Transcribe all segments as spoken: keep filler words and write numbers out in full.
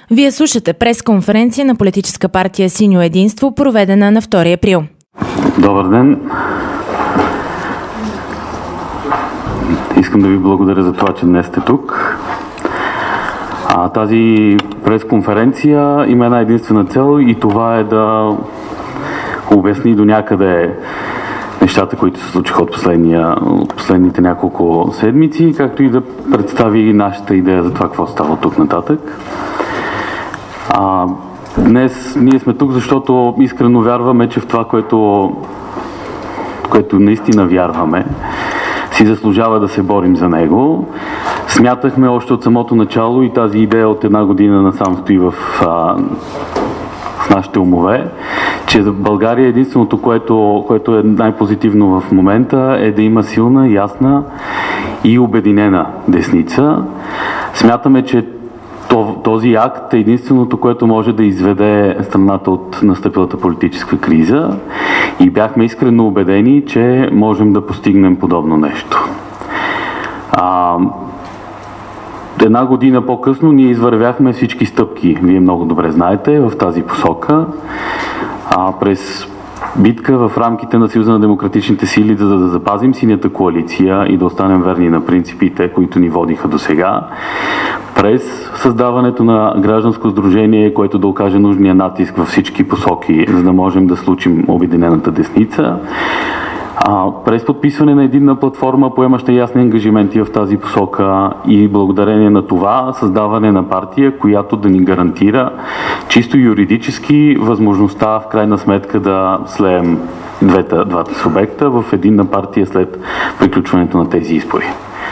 Вие слушате пресконференция на политическа партия Синьо единство, проведена на втори април. Добър ден! Искам да ви благодаря за това, че днес сте тук. А, тази пресконференция има една единствена цел и това е да обясни до някъде нещата, които се случиха от, от последните няколко седмици, както и да представи нашата идея за това, какво става тук нататък. А, днес ние сме тук, защото искрено вярваме, че в това, което, което наистина вярваме, си заслужава да се борим за него. Смятахме още от самото начало и тази идея от една година насам стои в, а, в нашите умове, че за България единственото, което, което е най-позитивно в момента, е да има силна, ясна и обединена десница. Смятаме, че този акт е единственото, което може да изведе страната от настъпилата политическа криза и бяхме искрено убедени, че можем да постигнем подобно нещо. А, една година по-късно ние извървяхме всички стъпки, вие много добре знаете, в тази посока. А, през битка в рамките на Съюза на демократичните сили, за да запазим синята коалиция и да останем верни на принципите, които ни водиха до сега, през създаването на гражданско сдружение, което да окаже нужния натиск във всички посоки, за да можем да случим обединената десница, а, през подписване на единна платформа, поемаща ясни ангажименти в тази посока и благодарение на това създаване на партия, която да ни гарантира чисто юридически възможността в крайна сметка да слеем двата, двата субекта в единна партия след приключването на тези избори.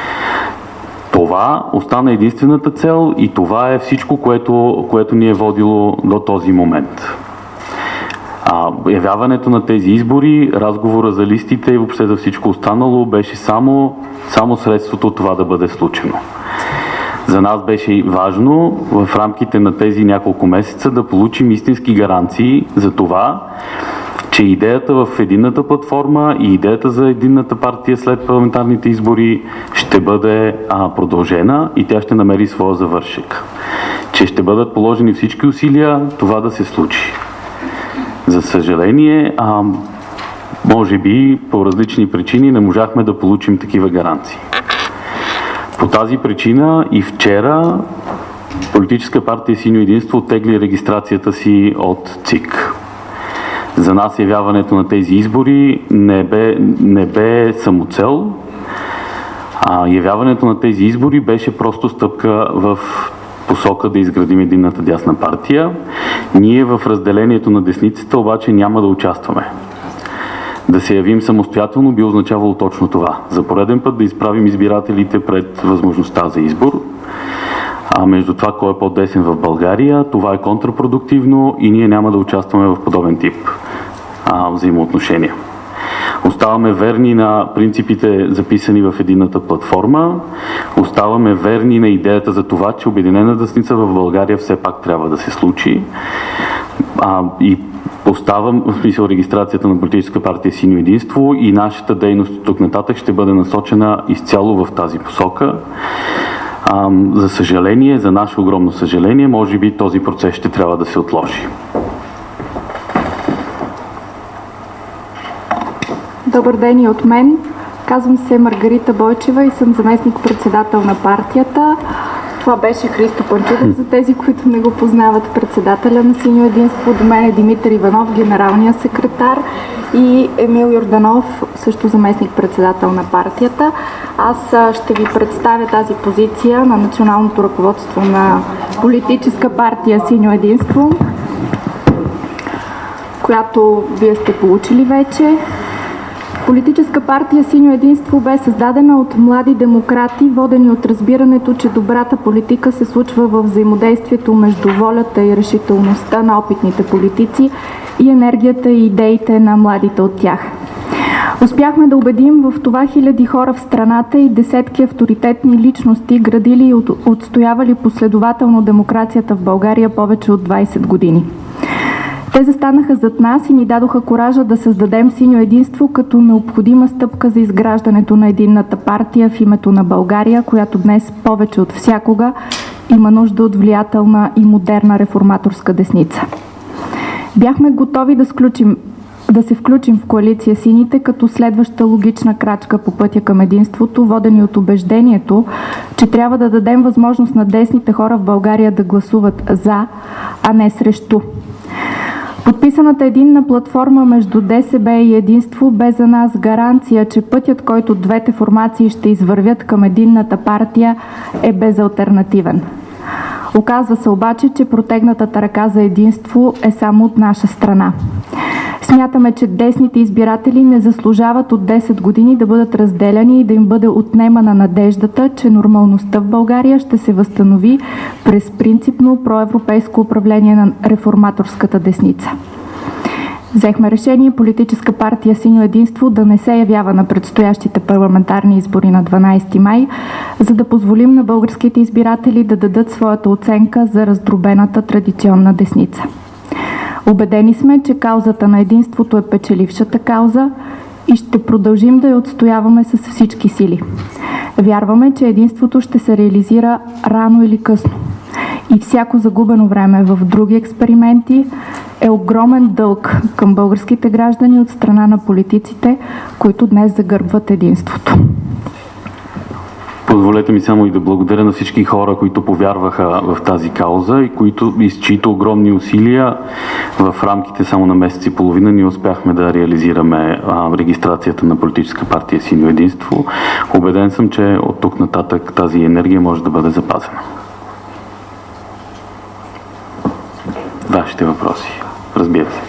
Това остана единствената цел и това е всичко, което, което ни е водило до този момент. А, явяването на тези избори, разговора за листите и въобще за всичко останало беше само, само средството това да бъде случено. За нас беше важно в рамките на тези няколко месеца да получим истински гаранции за това, че идеята в единната платформа и идеята за единната партия след парламентарните избори ще бъде а, продължена и тя ще намери своя завършек. Че ще бъдат положени всички усилия това да се случи. За съжаление, а, може би по различни причини не можахме да получим такива гаранции. По тази причина и вчера политическа партия Синьо единство оттегли регистрацията си от ЦИК. За нас явяването на тези избори не бе, не бе самоцел, а явяването на тези избори беше просто стъпка в посока да изградим единната дясна партия. Ние в разделението на десницата обаче няма да участваме. Да се явим самостоятелно би означавало точно това. За пореден път да изправим избирателите пред възможността за избор. А между това, кой е по-десен в България, това е контрапродуктивно и ние няма да участваме в подобен тип а, взаимоотношения. Оставаме верни на принципите, записани в единната платформа. Оставаме верни на идеята за това, че обединена десница в България все пак трябва да се случи. А, и оставам, в смисъл, регистрацията на политическа партия Синьо единство и нашата дейност от тук нататък ще бъде насочена изцяло в тази посока. А, за съжаление, за наше огромно съжаление, може би този процес ще трябва да се отложи. Добър ден и от мен. Казвам се Маргарита Бойчева и съм заместник-председател на партията. Това беше Христо Панчуков, за тези, които не го познават, председателя на Синьо единство. До мен е Димитър Иванов, генералния секретар, и Емил Йорданов, също заместник-председател на партията. Аз ще ви представя тази позиция на националното ръководство на политическа партия Синьо единство, която вие сте получили вече. Политическа партия Синьо единство бе създадена от млади демократи, водени от разбирането, че добрата политика се случва във взаимодействието между волята и решителността на опитните политици и енергията и идеите на младите от тях. Успяхме да убедим в това хиляди хора в страната и десетки авторитетни личности, градили и отстоявали последователно демокрацията в България повече от двайсет години. Те застанаха зад нас и ни дадоха куража да създадем Синьо единство като необходима стъпка за изграждането на единната партия в името на България, която днес повече от всякога има нужда от влиятелна и модерна реформаторска десница. Бяхме готови да, сключим, да се включим в коалиция сините като следваща логична крачка по пътя към единството, водени от убеждението, че трябва да дадем възможност на десните хора в България да гласуват за, а не срещу. Подписаната единна платформа между ДСБ и Единство бе за нас гаранция, че пътят, който двете формации ще извървят към единната партия, е безалтернативен. Оказва се обаче, че протегнатата ръка за единство е само от наша страна. Смятаме, че десните избиратели не заслужават от десет години да бъдат разделяни и да им бъде отнемана надеждата, че нормалността в България ще се възстанови през принципно проевропейско управление на реформаторската десница. Взехме решение Политическа партия Синьо единство да не се явява на предстоящите парламентарни избори на дванадесети май, за да позволим на българските избиратели да дадат своята оценка за раздробената традиционна десница. Убедени сме, че каузата на единството е печелившата кауза и ще продължим да я отстояваме с всички сили. Вярваме, че единството ще се реализира рано или късно. И всяко загубено време в други експерименти е огромен дълг към българските граждани от страна на политиците, които днес загърбват единството. Позволете ми само и да благодаря на всички хора, които повярваха в тази кауза и които, с чиито огромни усилия в рамките само на месец и половина ние успяхме да реализираме а, регистрацията на Политическа партия Синьо единство. Убеден съм, че от тук нататък тази енергия може да бъде запазена. Вашите въпроси, разбира се.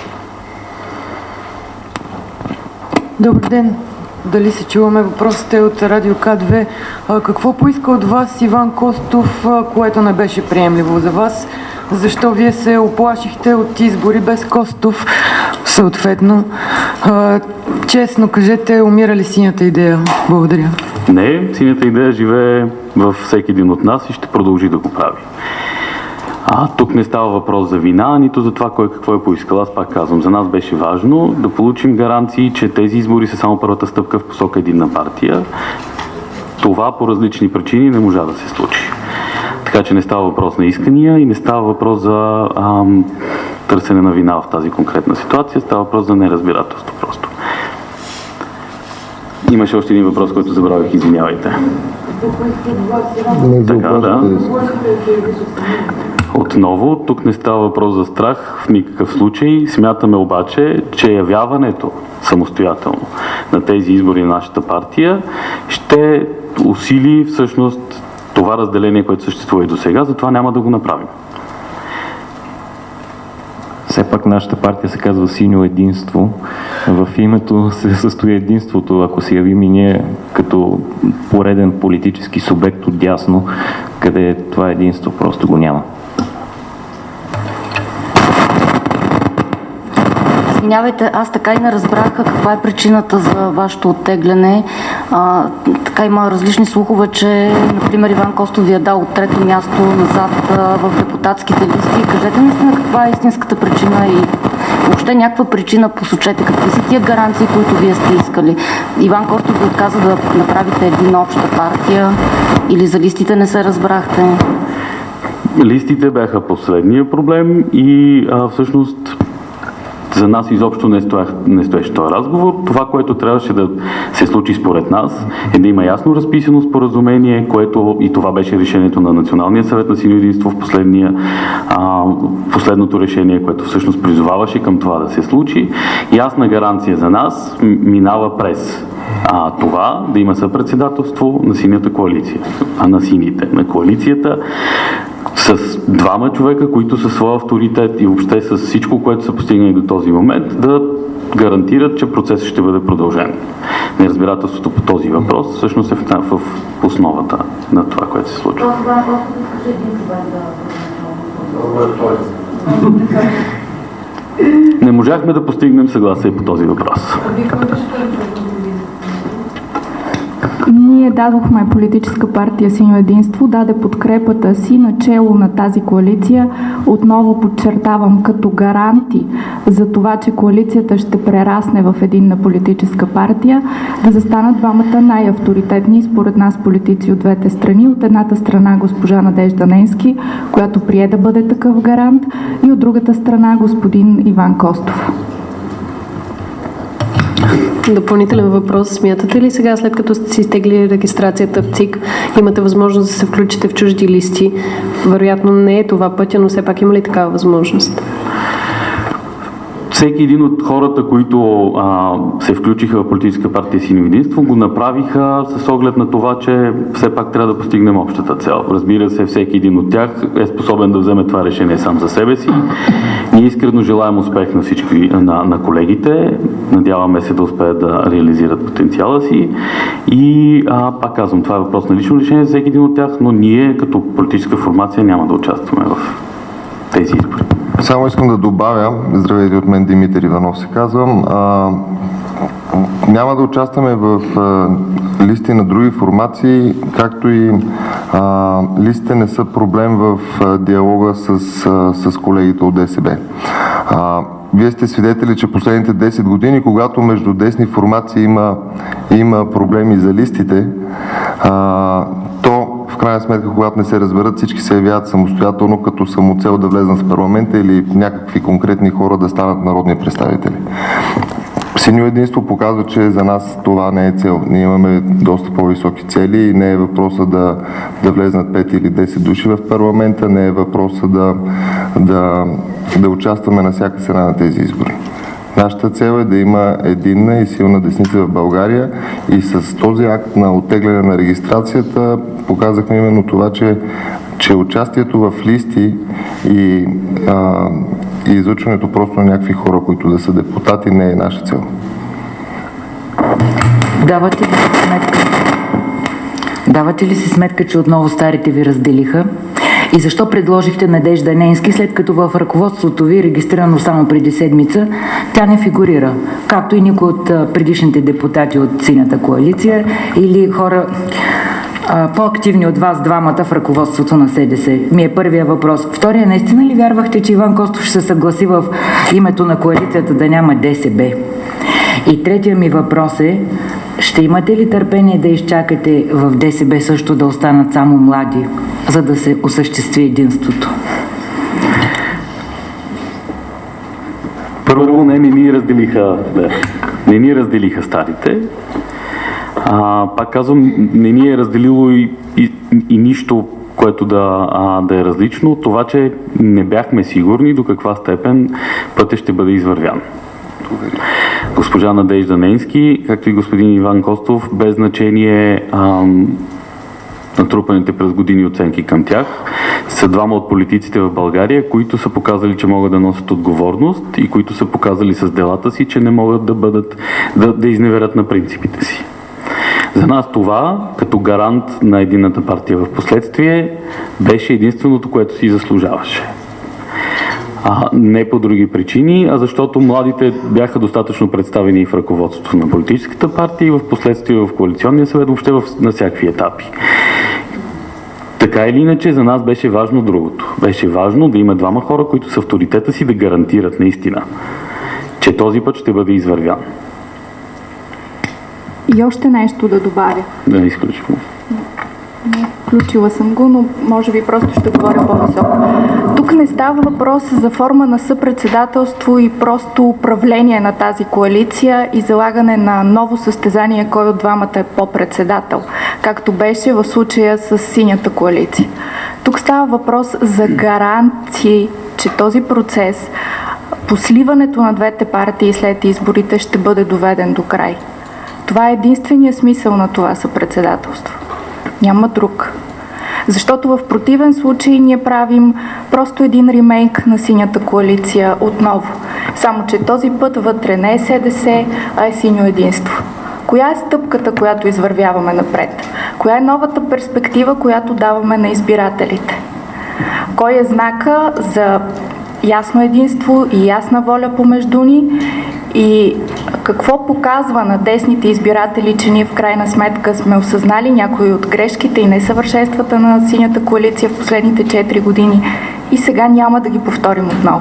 Добър ден. Дали се чуваме? Въпросите от Радио К две. А, какво поиска от вас Иван Костов, а, което не беше приемливо за вас? Защо вие се оплашихте от избори без Костов? Съответно, а, честно кажете, умира ли синята идея? Благодаря. Не, синята идея живее във всеки един от нас и ще продължи да го прави. А, тук не става въпрос за вина, нито за това кой какво е поискал. Аз пак казвам, за нас беше важно да получим гаранции, че тези избори са само първата стъпка в посока единна партия. Това по различни причини не можа да се случи. Така че не става въпрос на искания и не става въпрос за ам, търсене на вина в тази конкретна ситуация, става въпрос за неразбирателство просто. Имаше още един въпрос, който забравих, извинявайте. Така, да. Отново, тук не става въпрос за страх в никакъв случай. Смятаме обаче, че явяването самостоятелно на тези избори на нашата партия ще усили всъщност това разделение, което съществува и до сега, затова няма да го направим. Все пак нашата партия се казва Синьо единство. В името се състои единството. Ако се явим и ние като пореден политически субект от дясно, къде това единство просто го няма. Извинявайте, аз така и не разбрах каква е причината за вашето оттегляне. А, така има различни слухове, че, например, Иван Костов ви е дал от трето място назад а, в депутатските листи. Кажете наистина каква е истинската причина и въобще някаква причина посочете. Какви са тия гаранции, които вие сте искали? Иван Костов ви отказа да направите една обща партия или за листите не се разбрахте? Листите бяха последния проблем и а, всъщност за нас изобщо не, стоях, не стоеше този разговор. Това, което трябваше да се случи според нас, е да има ясно разписано споразумение, което и това беше решението на Националния съвет на Синьо единство в последния, а, последното решение, което всъщност призоваваше към това да се случи. Ясна гаранция за нас минава през а, това да има съпредседателство на синята коалиция, а на сините, на коалицията, с двама човека, които със своя авторитет и въобще с всичко, което са постигнали до този момент, да гарантират, че процесът ще бъде продължен. Неразбирателството по този въпрос всъщност е в, в основата на това, което се случва. Не можахме да постигнем съгласие по този въпрос. Ние дадохме политическа партия Синьо единство, даде подкрепата си начело на тази коалиция. Отново подчертавам, като гаранти за това, че коалицията ще прерасне в единна политическа партия, да застанат двамата най-авторитетни според нас политици от двете страни. От едната страна госпожа Надежда Ненски, която прие да бъде такъв гарант, и от другата страна господин Иван Костов. Допълнителен въпрос. Смятате ли сега, след като сте си изтегли регистрацията в ЦИК, имате възможност да се включите в чужди листи? Вероятно не е това пътя, но все пак има ли такава възможност? Всеки един от хората, които а, се включиха в политическа партия Синьо единство, го направиха с оглед на това, че все пак трябва да постигнем общата цел. Разбира се, всеки един от тях е способен да вземе това решение сам за себе си. Ние искрено желаем успех на всички, на, на колегите. Надяваме се да успеят да реализират потенциала си. И а, пак казвам, това е въпрос на лично решение за всеки един от тях, но ние като политическа формация няма да участваме в тези избори. Само искам да добавя, здравейте от мен, Димитър Иванов се казвам, а, няма да участваме в а, листи на други формации, както и а, листите не са проблем в а, диалога с, а, с колегите от ДСБ. А, Вие сте свидетели, че последните десет години, когато между десни формации има, има проблеми за листите, а, то в крайна сметка, когато не се разберат, всички се явяват самостоятелно като самоцел да влезнат в парламента или някакви конкретни хора да станат народни представители. Синьо единство показва, че за нас това не е цел. Ние имаме доста по-високи цели и не е въпроса да, да влезнат пет или десет души в парламента, не е въпроса да, да, да участваме на всяка цена на тези избори. Нашата цел е да има единна и силна десница в България и с този акт на оттегляне на регистрацията показахме именно това, че, че участието в листи и, а, и излъчването просто на някакви хора, които да са депутати, не е наша цел. Давате ли си сметка? Давате ли си сметка, че отново старите ви разделиха? И защо предложихте Надежда Ненски, след като в ръководството ви, регистрирано само преди седмица, тя не фигурира, както и никой от предишните депутати от Синята коалиция или хора по-активни от вас двамата в ръководството на СДС? Ми е първия въпрос. Втория, наистина ли вярвахте, че Иван Костов ще се съгласи в името на коалицията да няма ДСБ? И третия ми въпрос е, ще имате ли търпение да изчакате в ДСБ също да останат само млади, за да се осъществи единството? Първо, не, не ни разделиха, да, не ни разделиха старите. А, пак казвам, не ни е разделило и, и, и нищо, което да, а, да е различно. Това, че не бяхме сигурни до каква степен пътя ще бъде извървян. Госпожа Надежда Ненски, както и господин Иван Костов, без значение ам, натрупаните през години оценки към тях, са двама от политиците в България, които са показали, че могат да носят отговорност и които са показали с делата си, че не могат да бъдат, да, да изневерят на принципите си. За нас това, като гарант на единната партия в последствие, беше единственото, което си заслужаваше. А, не по други причини, а защото младите бяха достатъчно представени и в ръководството на политическата партия и в последствие в коалиционния съвет, въобще в, на всякакви етапи. Така или иначе, за нас беше важно другото. Беше важно да има двама хора, които с авторитета си да гарантират наистина, че този път ще бъде извървян. И още нещо да добавя. Да не изключим. Включила съм го, но може би просто ще говоря по-високо. Тук не става въпрос за форма на съпредседателство и просто управление на тази коалиция и залагане на ново състезание, кой от двамата е по-председател, както беше в случая с Синята коалиция. Тук става въпрос за гаранции, че този процес, по сливането на двете партии след изборите, ще бъде доведен до край. Това е единственият смисъл на това съпредседателство. Няма друг. Защото в противен случай ние правим просто един ремейк на Синята коалиция отново. Само че този път вътре не е СДС, а е Синьо единство. Коя е стъпката, която извървяваме напред? Коя е новата перспектива, която даваме на избирателите? Кой е знака за ясно единство и ясна воля помежду ни? И Какво показва на десните избиратели, че ние в крайна сметка сме осъзнали някои от грешките и несъвършенствата на Синята коалиция в последните четири години и сега няма да ги повторим отново?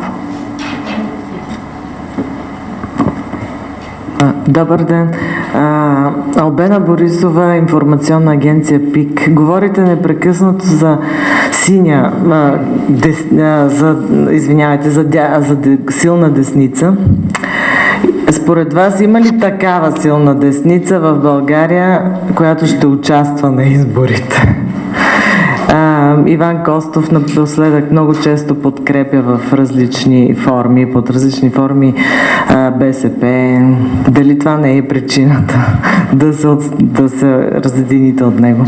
Добър ден. А, Албена Борисова, информационна агенция ПИК. Говорите непрекъснато за синя, а, дес, а, за, извинявайте, за, дя, за де, силна десница. Според вас има ли такава силна десница в България, която ще участва на изборите? А, Иван Костов напоследък много често подкрепя в различни форми, под различни форми а, БСП. Дали това не е причината да се, да се разедините от него?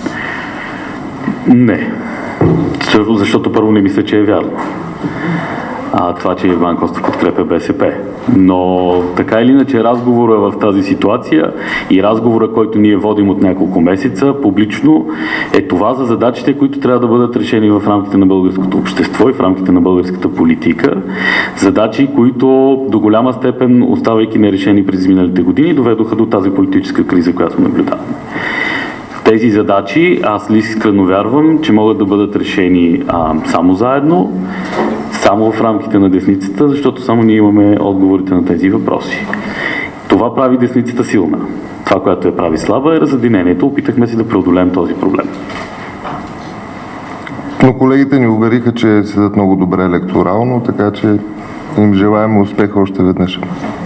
Не. Защото първо не мисля, че е вярно. А, това, че Иван Костов подкрепя БСП. Но така или иначе разговора в тази ситуация и разговора, който ние водим от няколко месеца публично, е това за задачите, които трябва да бъдат решени в рамките на българското общество и в рамките на българската политика. Задачи, които до голяма степен, оставайки нерешени през миналите години, доведоха до тази политическа криза, която наблюдаваме. Тези задачи, аз искрено вярвам, че могат да бъдат решени а, само заедно, само в рамките на десницата, защото само ние имаме отговорите на тези въпроси. Това прави десницата силна. Това, което я прави слаба, е разединението. Опитахме си да преодолеем този проблем. Но колегите ни увериха, че седат много добре електорално, така че им желаем успех още веднъж.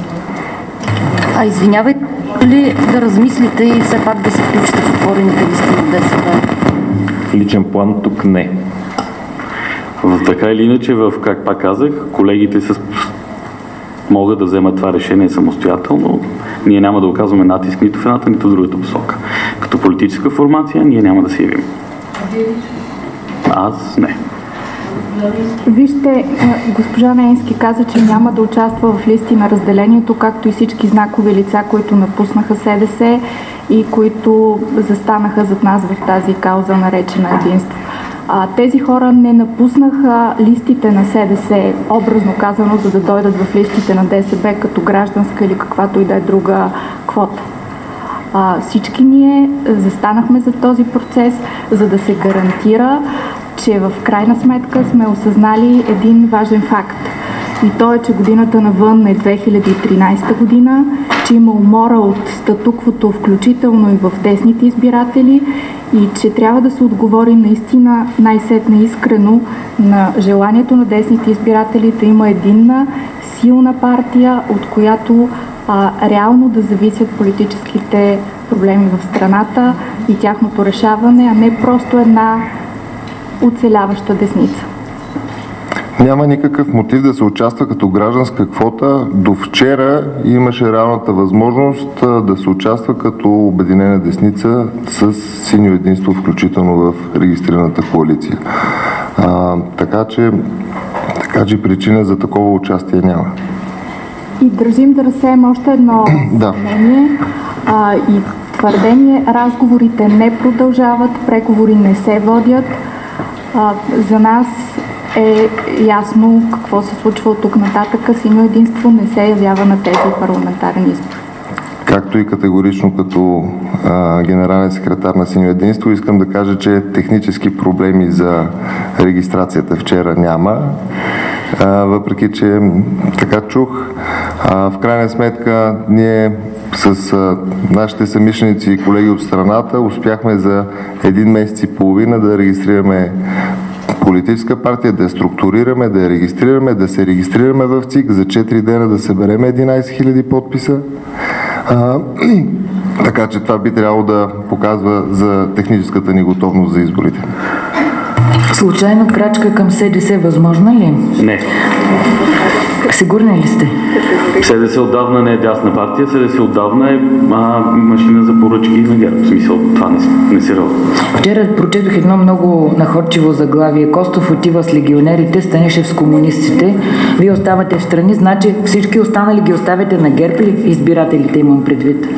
А извинявайте ли да размислите и все пак да се включите в отворените листи на ДСБ? В личен план тук не. В така или иначе, в, как пак казах, колегите с... могат да вземат това решение самостоятелно. Ние няма да оказваме натиск нито в едната, нито в другата посока. Като политическа формация ние няма да се явим. Аз не. Вижте, госпожа Неински каза, че няма да участва в листи на разделението, както и всички знакови лица, които напуснаха СДС и които застанаха зад нас в тази кауза, наречена единство. А, тези хора не напуснаха листите на СДС, образно казано, за да дойдат в листите на ДСБ като гражданска или каквато и да е друга квота. А, всички ние застанахме за този процес, за да се гарантира, че в крайна сметка сме осъзнали един важен факт. И то е, че годината навън е две хиляди и тринадесета година, че има умора от статуквото, включително и в десните избиратели, и че трябва да се отговори наистина най-сетне искрено на желанието на десните избиратели да има единна, силна партия, от която а, реално да зависят политическите проблеми в страната и тяхното решаване, а не просто една оцеляваща десница. Няма никакъв мотив да се участва като гражданска квота. До вчера имаше реалната възможност да се участва като обединена десница с синьо единство, включително в регистрираната коалиция. А, така, че, така че причина за такова участие няма. И държим да разсеем още едно съмнение а, и твърдение. Разговорите не продължават, преговори не се водят. А, за нас е ясно какво се случва от тук нататък. Синьо единство не се явява на тези парламентарни избори. Както и категорично като а, генерален секретар на Синьо единство, искам да кажа, че технически проблеми за регистрацията вчера няма. А, въпреки, че така чух, а, в крайна сметка ние с а, нашите съмишленици и колеги от страната успяхме за един месец и половина да регистрираме политическа партия, да я структурираме, да я регистрираме, да се регистрираме в ЦИК, за четири дена да съберем единадесет хиляди подписа. А, така че това би трябвало да показва за техническата ни готовност за изборите. Случайно крачка към СДС възможна ли? Не. Сигурни ли сте? СДС отдавна не е дясна партия, СДС отдавна е а, машина за поръчки на ГЕРБ. В смисъл, това не, не се рода. Вчера прочетох едно много находчиво заглавие. Костов отива с легионерите, Станишев с комунистите. Вие оставате в страни, значи всички останали ги оставяте на ГЕРБ или избирателите, имам предвид?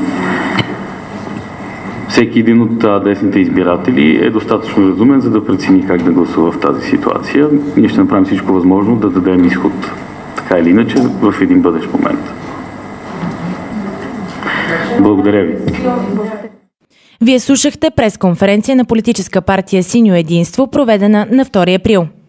Всеки един от десните избиратели е достатъчно разумен, за да прецени как да гласува в тази ситуация. Ние ще направим всичко възможно да дадем изход, така или иначе, в един бъдещ момент. Благодаря ви. Вие слушахте пресконференция на политическа партия Синьо единство, проведена на втори април.